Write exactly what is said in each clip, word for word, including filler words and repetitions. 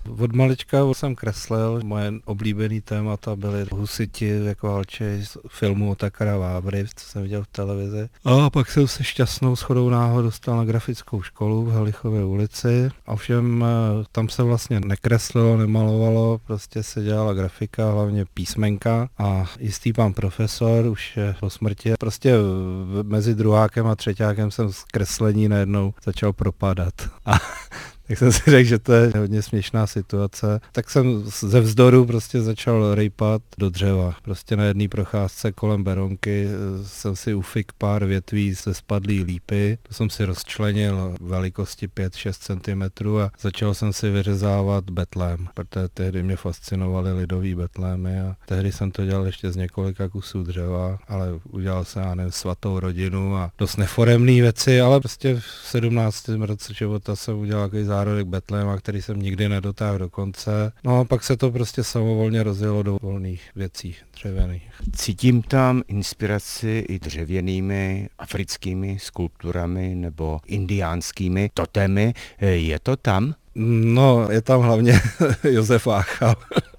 Od malička jsem kreslil, moje oblíbený témata byly husiti jako halčej z filmu Otakara Vávry, co jsem viděl v televizi. A pak jsem se šťastnou shodou náhod dostal na grafickou školu v Halichově ulici. A ovšem tam se vlastně nekreslilo, nemalovalo, prostě se dělala grafika, hlavně písmenka a jistý pan profesor už je po smrti. Prostě mezi druhákem a třetíákem jsem z kreslení najednou začal propadat. A tak jsem si řekl, že to je hodně směšná situace. Tak jsem ze vzdoru prostě začal rejpat do dřeva. Prostě na jedné procházce kolem Berounky jsem si ufik pár větví ze spadlý lípy. To jsem si rozčlenil velikosti pět až šest centimetrů a začal jsem si vyřezávat betlém, protože tehdy mě fascinovaly lidový betlémy a tehdy jsem to dělal ještě z několika kusů dřeva, ale udělal jsem, já nevím, svatou rodinu a dost neforemný věci, ale prostě v sedmnáctém roce života jsem udělal takový zárodek betléma, který jsem nikdy nedotáhl do konce. No a pak se to prostě samovolně rozjelo do volných věcí dřevěných. Cítím tam inspiraci i dřevěnými africkými skulpturami nebo indiánskými totémy. Je to tam? No, je tam hlavně Josef Váchal.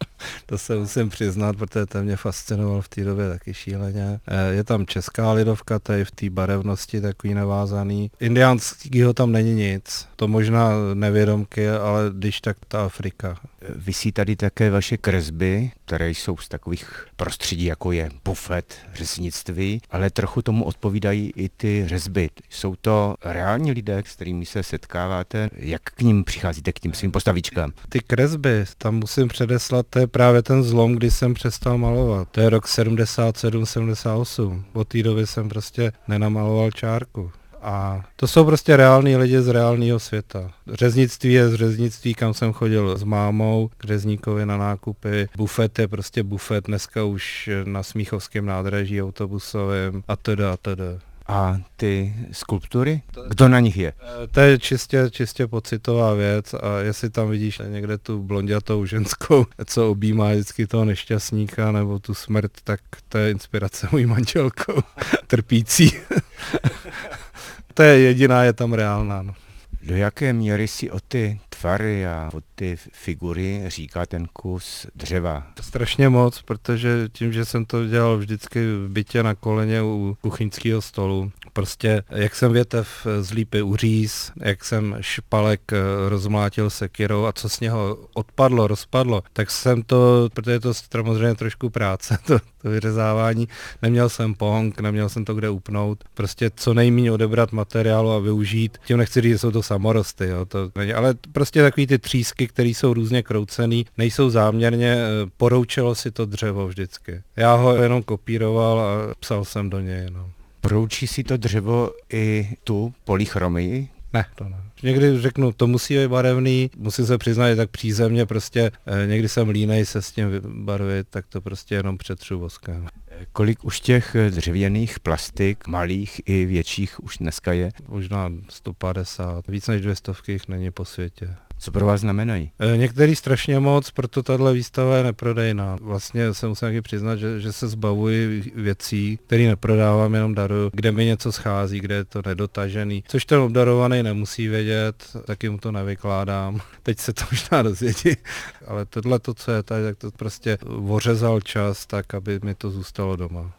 To se musím přiznat, protože ten mě fascinoval v té době taky šíleně. Je tam česká lidovka, to je v té barevnosti takový navázaný. Indiánskýho tam není nic. To možná nevědomky, ale když tak ta Afrika. Visí tady také vaše kresby, které jsou z takových prostředí, jako je bufet, řeznictví, ale trochu tomu odpovídají i ty řezby. Jsou to reální lidé, s kterými se setkáváte? Jak k ním přicházíte, k tím svým postavičkám? Ty kresby, tam musím předeslat, to je právě ten zlom, kdy jsem přestal malovat. To je rok sedmdesát sedm sedmdesát osm. Od té doby jsem prostě nenamaloval čárku. A to jsou prostě reální lidi z reálného světa. Řeznictví je z řeznictví, kam jsem chodil s mámou k řezníkovi na nákupy. Bufet je prostě bufet, dneska už na Smíchovském nádraží autobusovém a teda a teda. A ty skulptury? Kdo na nich je? To je čistě, čistě pocitová věc a jestli tam vidíš někde tu blondětou ženskou, co objímá vždycky toho nešťastníka nebo tu smrt, tak to je inspirace mojí manželkou, trpící. To je jediná, je tam reálná. No. Do jaké míry si o ty tvary a o ty figury říká ten kus dřeva? Strašně moc, protože tím, že jsem to dělal vždycky v bytě na koleně u kuchyňského stolu, prostě jak jsem větev z lípy uříz, jak jsem špalek rozmlátil sekyrou a co z něho odpadlo, rozpadlo, tak jsem to, protože je to samozřejmě trošku práce, to, to vyřezávání, neměl jsem pong, neměl jsem to kde upnout, prostě co nejméně odebrat materiálu a využít. Tím nechci říct, že jsou to samorosty, jo, to není, ale prostě takový ty třísky, které jsou různě kroucený, nejsou záměrně, poroučelo si to dřevo vždycky. Já ho jenom kopíroval a psal jsem do něj. No. Poroučí si to dřevo i tu polychromii? Ne, to ne. Někdy řeknu, to musí být barevný, musím se přiznat, že tak přízemně prostě, eh, někdy jsem línej se s tím barvit, tak to prostě jenom přetřu voskem. Kolik už těch dřevěných plastik, malých i větších, už dneska je? Možná sto padesát, víc než dvě stovky jich není po světě. Co pro vás znamenají? E, některý strašně moc, proto tahle výstava je neprodejná. Vlastně se musím taky přiznat, že, že se zbavuji věcí, které neprodávám, jenom daruju, kde mi něco schází, kde je to nedotažený. Což ten obdarovaný nemusí vědět, taky mu to nevykládám. Teď se to možná dozvědí, ale tohle to, co je tady, tak to prostě ořezal čas tak, aby mi to zůstalo doma.